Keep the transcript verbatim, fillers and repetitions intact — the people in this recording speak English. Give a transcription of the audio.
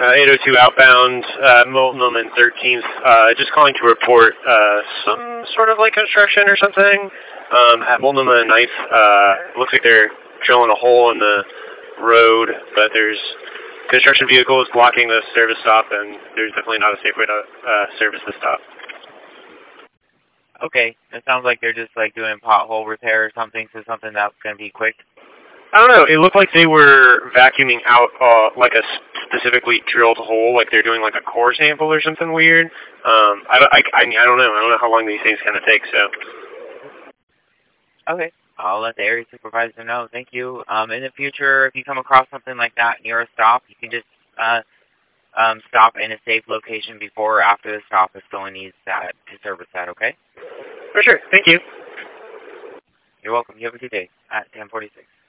uh, eight oh two outbound, uh, Multnomah and thirteenth. Uh, just calling to report uh, some sort of like construction or something um, at Multnomah and ninth. Uh, looks like they're drilling a hole in the road, but there's construction vehicles blocking the service stop, and there's definitely not a safe way to uh, service the stop. Okay, it sounds like they're just like doing pothole repair or something, so something that's going to be quick. I don't know. It looked like they were vacuuming out uh, like a specifically drilled hole, like they're doing like a core sample or something weird. Um, I, I, I, I don't know. I don't know how long these things kind of take. So. Okay, I'll let the area supervisor know. Thank you. Um, in the future, if you come across something like that near a stop, you can just uh, um, stop in a safe location before or after the stop if someone needs that to service that. Okay. For sure. Thank you. You're welcome. You have a good day at ten forty-six.